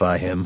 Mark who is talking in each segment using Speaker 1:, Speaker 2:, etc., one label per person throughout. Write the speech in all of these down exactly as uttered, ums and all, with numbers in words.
Speaker 1: terrify him.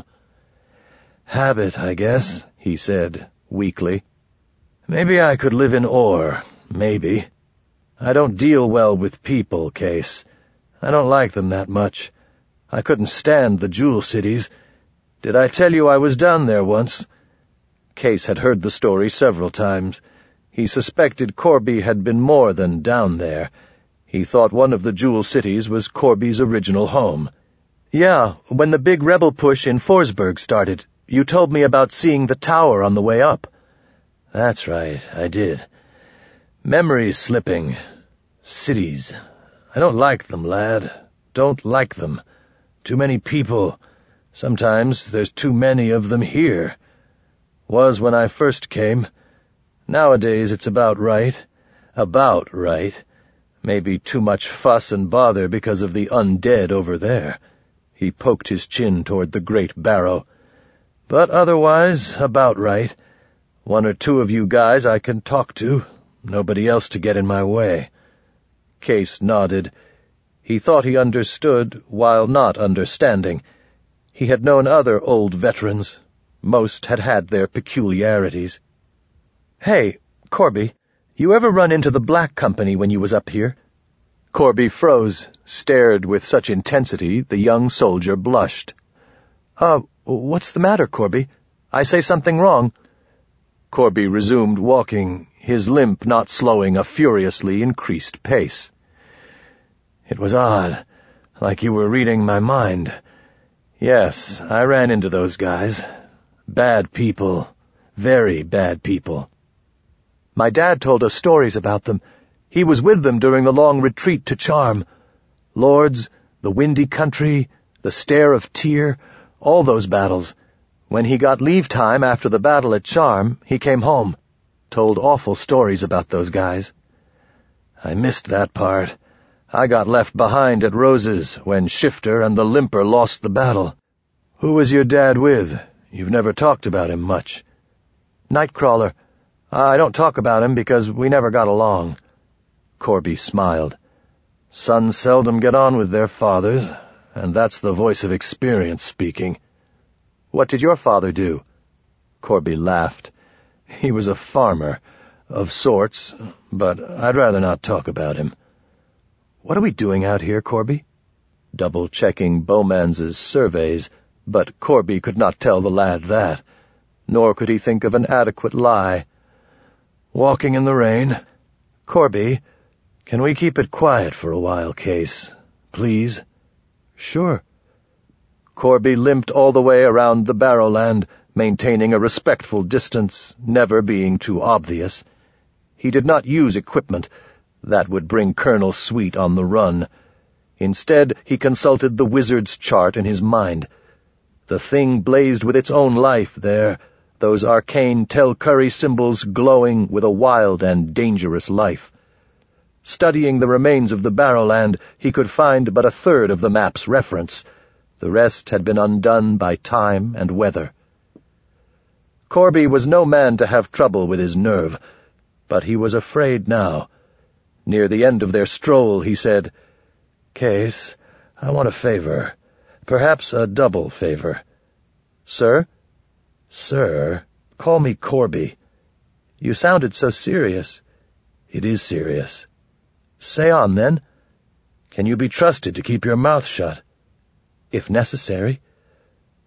Speaker 1: "Habit, I guess," he said, weakly. "Maybe I could live in ore, maybe. I don't deal well with people, Case. I don't like them that much. I couldn't stand the jewel cities. Did I tell you I was down there once?" Case had heard the story several times. He suspected Corby had been more than down there. He thought one of the jewel cities was Corby's original home. "Yeah, when the big rebel push in Forsberg started, you told me about seeing the tower on the way up." "That's right, I did. Memory's slipping. Cities. I don't like them, lad. Don't like them. Too many people. Sometimes there's too many of them here. Was when I first came. Nowadays it's about right. About right. Maybe too much fuss and bother because of the undead over there." He poked his chin toward the great barrow. "But otherwise, about right. One or two of you guys I can talk to. Nobody else to get in my way." Case nodded. He thought he understood, while not understanding. He had known other old veterans. Most had had their peculiarities. "Hey, Corby, you ever run into the Black Company when you was up here?" Corby froze, stared with such intensity the young soldier blushed. Uh, what's the matter, Corby? I say something wrong?" Corby resumed walking, his limp not slowing a furiously increased pace. "It was odd, like you were reading my mind. Yes, I ran into those guys. Bad people. Very bad people. My dad told us stories about them. He was with them during the long retreat to Charm. Lords, the Windy Country, the Stair of Tyr, all those battles. When he got leave time after the battle at Charm, he came home. Told awful stories about those guys. I missed that part. I got left behind at Rose's when Shifter and the Limper lost the battle. Who was your dad with? You've never talked about him much." "Nightcrawler. I don't talk about him because we never got along." Corby smiled. "Sons seldom get on with their fathers, and that's the voice of experience speaking." "What did your father do?" Corby laughed. "He was a farmer, of sorts, but I'd rather not talk about him." "What are we doing out here, Corby?" Double-checking Bowman's surveys, but Corby could not tell the lad that, nor could he think of an adequate lie. "Walking in the rain. Corby, can we keep it quiet for a while, Case? Please?" "Sure." Corby limped all the way around the Barrowland, maintaining a respectful distance, never being too obvious. He did not use equipment. That would bring Colonel Sweet on the run. Instead, he consulted the wizard's chart in his mind. The thing blazed with its own life there, those arcane Tel-Curry symbols glowing with a wild and dangerous life. Studying the remains of the Barrowland, he could find but a third of the map's reference. The rest had been undone by time and weather. Corby was no man to have trouble with his nerve, but he was afraid now. Near the end of their stroll, he said, "Case, I want a favor. Perhaps a double favor." "Sir?" "Sir, call me Corby." "You sounded so serious." "It is serious." "Say on, then." "Can you be trusted to keep your mouth shut?" "If necessary."